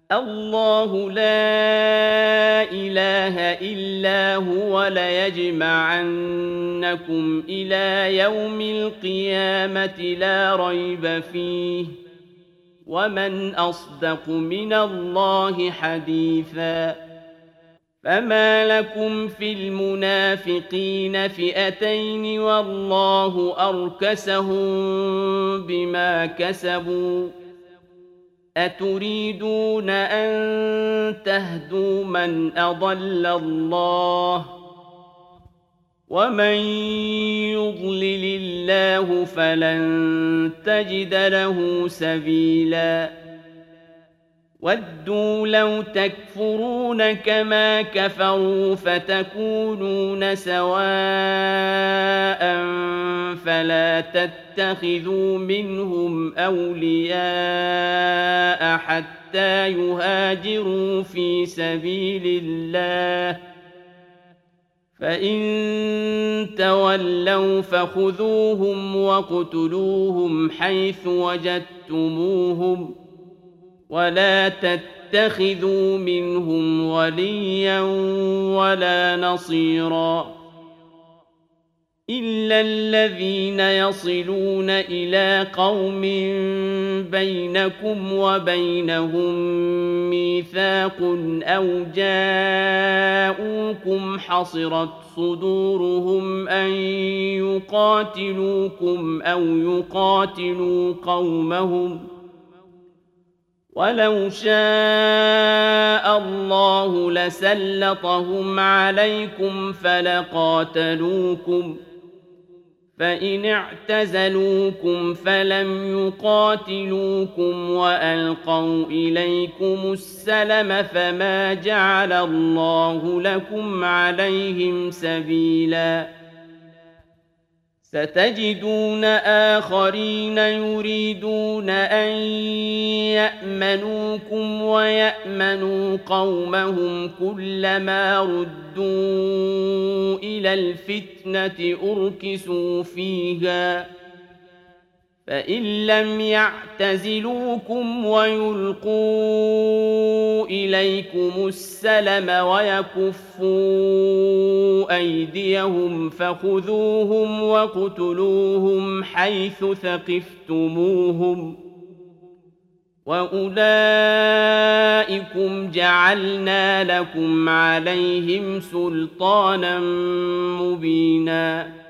الله لا إله إلا هو ليجمعنكم إلى يوم القيامة لا ريب فيه ومن أصدق من الله حديثا فما لكم في المنافقين فئتين والله أركسهم بما كسبوا أتريدون أن تهدوا من أضل الله ومن يضلل الله فلن تجد له سبيلا ودوا لو تكفرون كما كفروا فتكونون سواء فلا تتخذوا منهم أولياء حتى يهاجروا في سبيل الله فإن تولوا فخذوهم واقتلوهم حيث وجدتموهم ولا تتخذوا منهم وليا ولا نصيرا إلا الذين يصلون إلى قوم بينكم وبينهم ميثاق أو جاءوكم حصرت صدورهم أن يقاتلوكم أو يقاتلوا قومهم ولو شاء الله لسلطهم عليكم فلقاتلوكم فإن اعتزلوكم فلم يقاتلوكم وألقوا إليكم السلم فما جعل الله لكم عليهم سبيلا ستجدون آخرين يريدون أن يأمنوكم ويأمنوا قومهم كلما ردوا إلى الفتنة أركسوا فيها فإن لم يعتزلوكم ويلقوا إليكم السلم ويكفوا أيديهم فخذوهم واقتلوهم حيث ثقفتموهم وأولئكم جعلنا لكم عليهم سلطانا مبينا